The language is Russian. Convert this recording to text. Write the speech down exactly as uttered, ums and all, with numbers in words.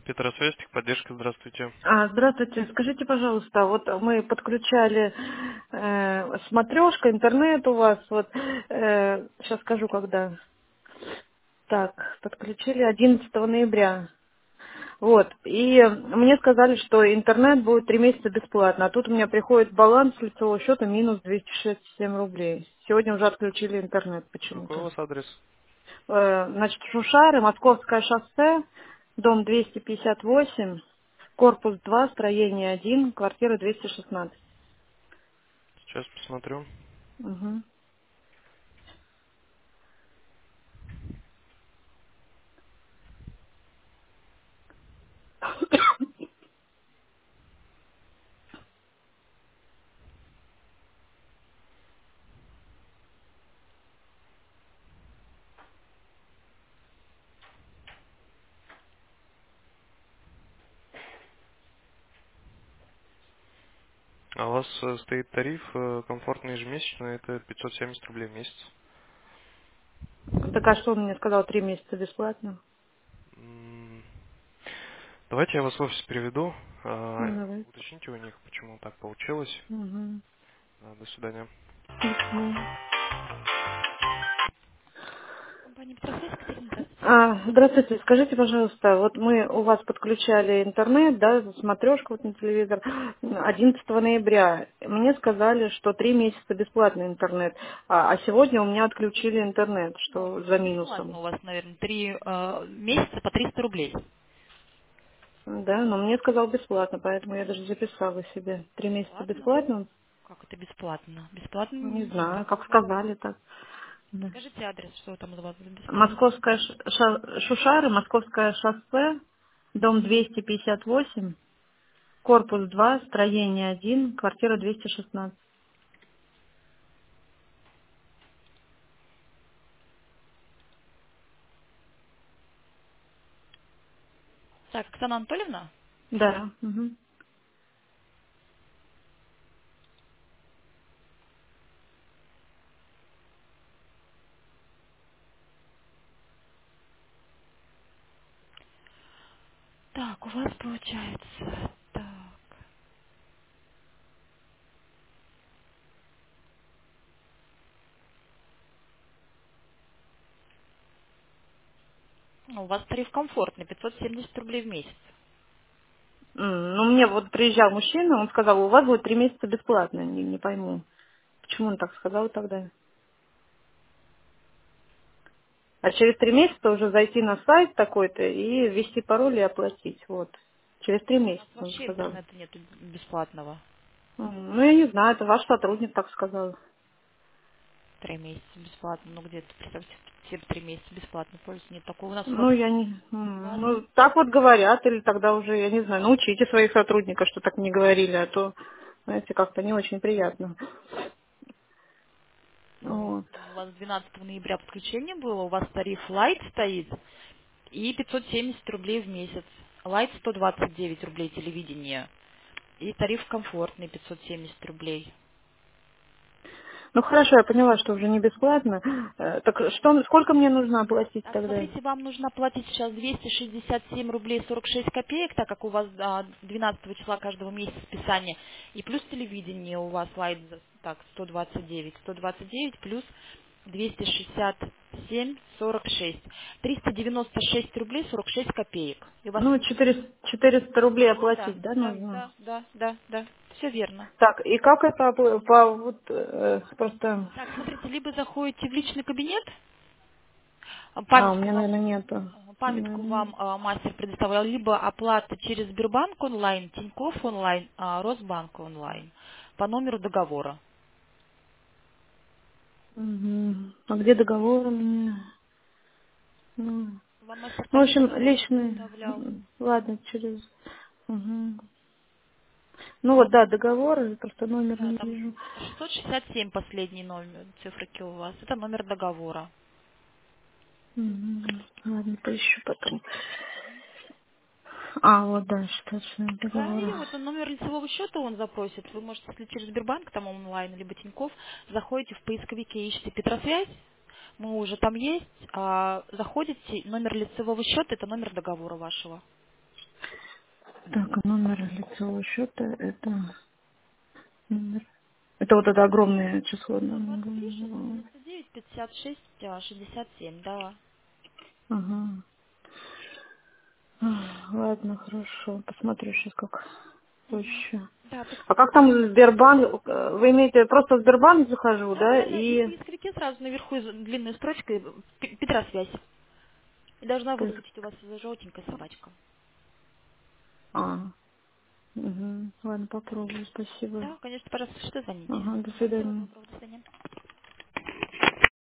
Петросвязь, техподдержка, здравствуйте. А, здравствуйте. Скажите, пожалуйста, вот мы подключали э, смотрешка, интернет у вас, вот э, сейчас скажу, когда. Так, подключили одиннадцатого ноября. Вот. И мне сказали, что интернет будет три месяца бесплатно. А тут у меня приходит баланс лицевого счета минус двести шестьдесят семь рублей. Сегодня уже отключили интернет Какой у почему-то. вас адрес? Э, значит, Шушары, Московское шоссе, дом двести пятьдесят восемь, корпус два, строение один, квартира двести шестнадцать. Сейчас посмотрю. Мгм. А у вас э, стоит тариф э, комфортный ежемесячный, это пятьсот семьдесят рублей в месяц. Так а что он мне сказал, три месяца бесплатно? М, Давайте я вас в офис переведу. Ну, а, давай. Уточните у них, почему так получилось. Мгм. Да, До свидания. До свидания. Компания «Петросвязь», Катерина, здравствуйте. А, здравствуйте, скажите, пожалуйста, вот мы у вас подключали интернет, да, смотрешку вот на телевизор, одиннадцатого ноября. Мне сказали, что три месяца бесплатный интернет, а, а сегодня у меня отключили интернет, Ну, что за минусом. бесплатно у вас, наверное, три э, месяца по триста рублей. Да, но мне сказал бесплатно, поэтому я даже записала себе. Три месяца Бесплатно? бесплатно? Как это бесплатно? Бесплатно Ну, не м, знаю, как такого. сказали так. Да. Скажите адрес, что там у вас за бесплатно. Московская Ш- Ша- Шушары, Московское шоссе, дом двести пятьдесят восемь, корпус два, строение один, квартира двести шестнадцать. Так, Оксана Анатольевна? Да. Мгм. Так, у вас получается, так. Ну, у вас тариф комфортный, пятьсот семьдесят рублей в месяц. М, Ну, мне вот приезжал мужчина, он сказал, у вас будет три месяца бесплатно. Не, не пойму, почему он так сказал тогда. А через три месяца уже зайти на сайт такой-то и ввести пароль и оплатить. Вот. Через три У нас месяца, он вообще сказал. интернета нет бесплатного. М, Ну, я не знаю, это ваш сотрудник так сказал. Три месяца бесплатно. Ну, где-то, представьте, все три месяца бесплатно пользуются. Нет такого. У нас Ну, вообще я не... у м, вас Ну, так вот говорят, или тогда уже, я не знаю, научите своих сотрудников, что так не говорили, а то, знаете, как-то не очень приятно. Ну, Вот. у вас двенадцатого ноября подключение было, у вас тариф Light стоит и пятьсот семьдесят рублей в месяц. Light сто двадцать девять рублей телевидение. И тариф комфортный пятьсот семьдесят рублей. Ну, хорошо, я поняла, что уже не бесплатно. Э, Так что, сколько мне нужно оплатить Так, тогда? смотрите, вам нужно платить сейчас двести шестьдесят семь рублей сорок шесть копеек, так как у вас а, двенадцатого числа каждого месяца списание. И плюс телевидение у вас Light, за- так, сто двадцать девять. сто двадцать девять плюс двести шестьдесят семь сорок шесть. триста девяносто шесть рублей сорок шесть копеек. И у вас Ну, четыреста, четыреста рублей да, оплатить, да, да, нужно? да, да, да, да. Все верно. Так, и как это опла- по, вот, э, просто... Так, смотрите, либо заходите в личный кабинет, а, А, у памятку меня, вам, наверное, нету. ага, У меня, памятку наверное, вам а, мастер предоставлял, либо оплата через Сбербанк онлайн, Тинькофф онлайн, а, Росбанк онлайн по номеру договора. Мгм. А где договор у меня? Ну, Вам мастер ну, в также общем, договор личный... предоставлял? м, Ладно, через... Мгм. Ну вот, да, договор, просто номер Да, не там вижу. шестьсот шестьдесят семь последний номер, циферки у вас. Это номер договора. Мгм. Ладно, поищу потом. А, вот, да, штатный Да, договор. и вот он номер лицевого счета он запросит. Вы можете, если через Сбербанк, там онлайн, либо Тинькофф, заходите в поисковике, ищите Петросвязь, мы уже там есть, а, заходите, номер лицевого счета, это номер договора вашего. Так, номер лицевого счета это номер. Это вот это огромное число. сто двадцать три шестьсот Ну, девяносто девять пятьдесят шесть а, шестьдесят семь, да. ага. Ах, ладно, хорошо. Посмотрю сейчас, как Мгм. проще. Да, пос- А как там Сбербанк? э, Вы имеете просто в Сбербанк захожу, да, да? да, да, и в И поисковике сразу наверху из- длинной строчкой П- Петросвязь. И должна то есть- выскочить у вас желтенькая собачка. а, угу. Ладно, попробую. Спасибо. Да, конечно, пожалуйста, что звоните. Ага, до Да, всего свидания. доброго, до свидания.